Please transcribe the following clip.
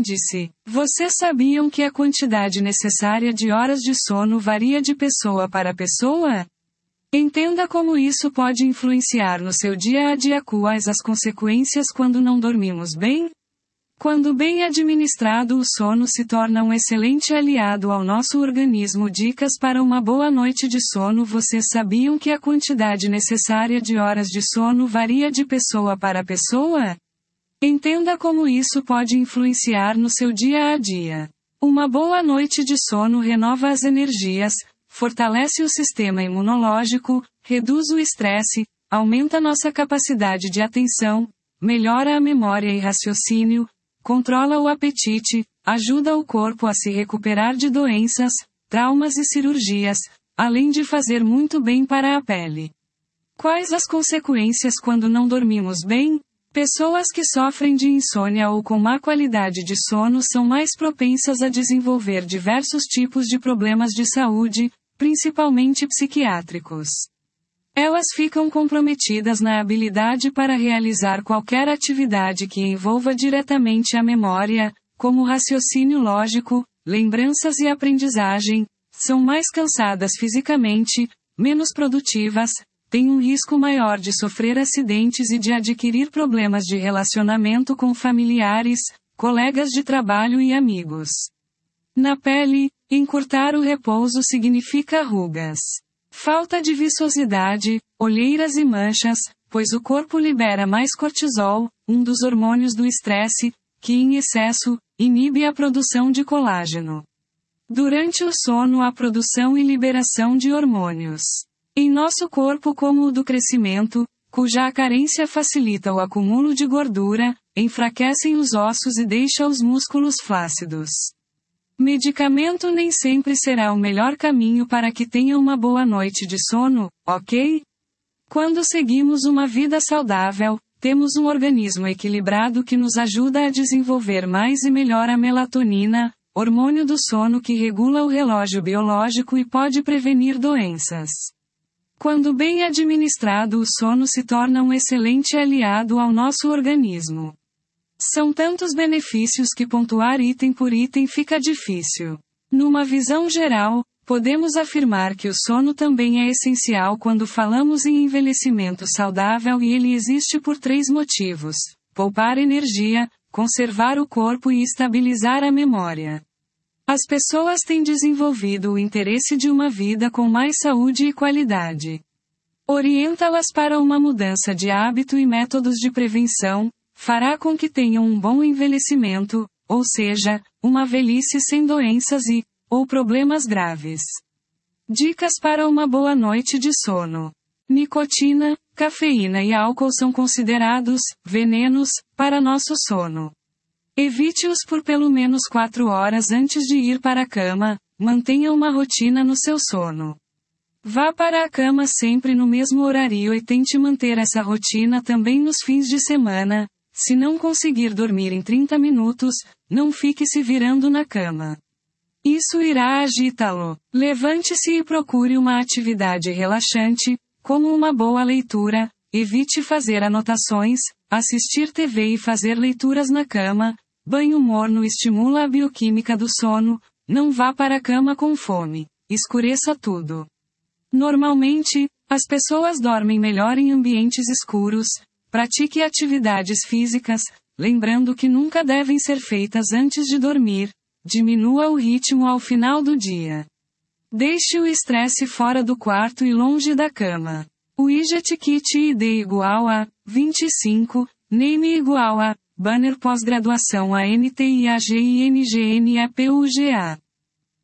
Índice. Vocês sabiam que a quantidade necessária de horas de sono varia de pessoa para pessoa? Entenda como isso pode influenciar no seu dia a dia. Quais as consequências quando não dormimos bem? Quando bem administrado, o sono se torna um excelente aliado ao nosso organismo. Dicas para uma boa noite de sono. Vocês sabiam que a quantidade necessária de horas de sono varia de pessoa para pessoa? Entenda como isso pode influenciar no seu dia a dia. Uma boa noite de sono renova as energias, fortalece o sistema imunológico, reduz o estresse, aumenta nossa capacidade de atenção, melhora a memória e raciocínio, controla o apetite, ajuda o corpo a se recuperar de doenças, traumas e cirurgias, além de fazer muito bem para a pele. Quais as consequências quando não dormimos bem? Pessoas que sofrem de insônia ou com má qualidade de sono são mais propensas a desenvolver diversos tipos de problemas de saúde, principalmente psiquiátricos. Elas ficam comprometidas na habilidade para realizar qualquer atividade que envolva diretamente a memória, como raciocínio lógico, lembranças e aprendizagem, são mais cansadas fisicamente, menos produtivas, têm um risco maior de sofrer acidentes e de adquirir problemas de relacionamento com familiares, colegas de trabalho e amigos. Na pele, encurtar o repouso significa rugas. Falta de viçosidade, olheiras e manchas, pois o corpo libera mais cortisol, um dos hormônios do estresse, que em excesso, inibe a produção de colágeno. Durante o sono há produção e liberação de hormônios em nosso corpo como o do crescimento, cuja carência facilita o acúmulo de gordura, enfraquecem os ossos e deixa os músculos flácidos. Medicamento nem sempre será o melhor caminho para que tenha uma boa noite de sono, ok? Quando seguimos uma vida saudável, temos um organismo equilibrado que nos ajuda a desenvolver mais e melhor a melatonina, hormônio do sono que regula o relógio biológico e pode prevenir doenças. Quando bem administrado, o sono se torna um excelente aliado ao nosso organismo. São tantos benefícios que pontuar item por item fica difícil. Numa visão geral, podemos afirmar que o sono também é essencial quando falamos em envelhecimento saudável e ele existe por 3 motivos: poupar energia, conservar o corpo e estabilizar a memória. As pessoas têm desenvolvido o interesse de uma vida com mais saúde e qualidade. Orienta-las para uma mudança de hábito e métodos de prevenção fará com que tenham um bom envelhecimento, ou seja, uma velhice sem doenças ou problemas graves. Dicas para uma boa noite de sono. Nicotina, cafeína e álcool são considerados venenos para nosso sono. Evite-os por pelo menos 4 horas antes de ir para a cama, mantenha uma rotina no seu sono. Vá para a cama sempre no mesmo horário e tente manter essa rotina também nos fins de semana. Se não conseguir dormir em 30 minutos, não fique se virando na cama. Isso irá agitá-lo. Levante-se e procure uma atividade relaxante, como uma boa leitura, evite fazer anotações, assistir TV e fazer leituras na cama. Banho morno estimula a bioquímica do sono, não vá para a cama com fome. Escureça tudo. Normalmente, as pessoas dormem melhor em ambientes escuros. Pratique atividades físicas, lembrando que nunca devem ser feitas antes de dormir. Diminua o ritmo ao final do dia. Deixe o estresse fora do quarto e longe da cama. Widget Kit ID igual a 25, Name igual a Banner pós-graduação ANTIAGINGNEPUGA.